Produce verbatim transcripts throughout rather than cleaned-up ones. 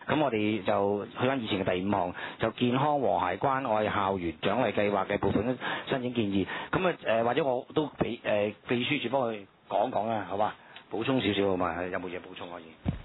咁我哋就去翻以前嘅第五項，就健康和諧關愛校園獎勵計劃嘅部分申請建議。咁啊誒，或者我都俾誒、呃、秘書處幫佢講講啊，好嘛？補充少少好嘛？有冇嘢補充可以？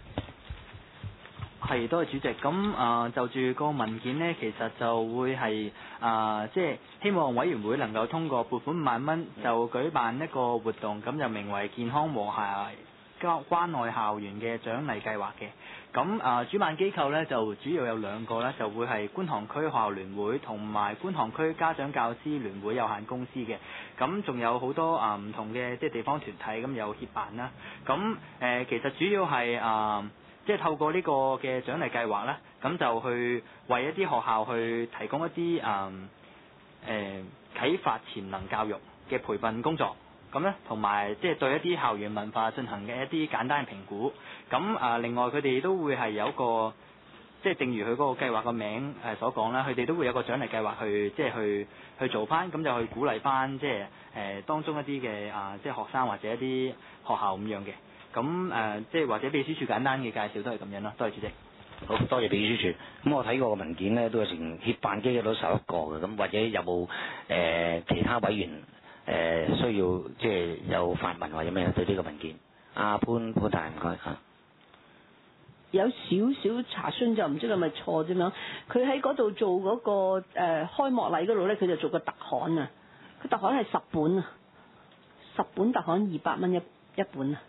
係，多謝主席。咁啊、呃，就住個文件呢，其實就會係啊、呃，即係希望委員會能夠通過撥款五萬蚊，就舉辦一個活動，咁就名為健康和諧關愛校園嘅獎勵計劃嘅。咁啊、呃，主辦機構呢，就主要有兩個呢，就會係觀塘區學校聯會同埋觀塘區家長教師聯會有限公司嘅。咁仲有好多啊唔、呃、同嘅即係地方團體咁有協辦啦。咁誒、呃，其實主要係啊。呃即係透過呢個嘅獎勵計劃呢，咁就去為一啲學校去提供一啲誒誒啟發潛能教育嘅培訓工作，咁呢同埋即係對一啲校園文化進行嘅一啲簡單嘅評估。咁啊，另外佢哋都會係有一個，即係正如佢嗰個計劃個名誒所講啦，佢哋都會有個獎勵計劃去即係去去做翻，咁就去鼓勵翻即係誒、呃、當中一啲嘅啊即係學生或者一啲學校咁樣嘅。咁誒、呃，即係或者秘書處簡單嘅介紹都係咁樣咯。多謝主席。 好多謝秘書處。咁我睇過個文件呢，都有成協辦機構都十一個嘅。咁或者有冇誒、呃、其他委員誒、呃、需要即係有發問或者咩對呢個文件？阿潘潘太唔該嚇。 有少少查詢就唔知係咪錯啫嘛。佢喺嗰度做嗰、那個誒、呃、開幕禮嗰度咧，佢就做個特刊啊。佢特刊係十本啊，十本特刊二百蚊一一本啊。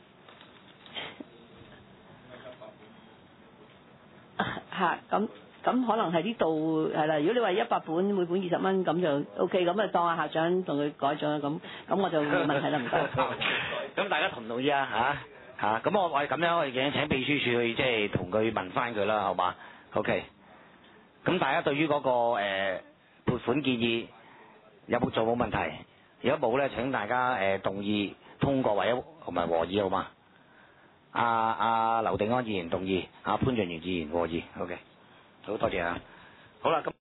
嚇，咁咁可能係呢度係啦。如果你話一百本每本二十蚊咁就 O K， 咁啊當阿校長同佢改咗啦。咁咁我就冇問題啦，唔該。 咁大家同唔同意啊？嚇嚇，咁我我係咁樣，我哋請秘書處去即係同佢問翻佢啦，好嘛 ？O K。咁大家對於嗰、那個誒、呃、撥款建議有冇做冇問題？如果冇咧，請大家誒、呃、動議通過或者同埋和議，好嘛？阿阿劉定安議員動議，阿潘俊源議員和議 ，OK，好多謝啊，好啦咁。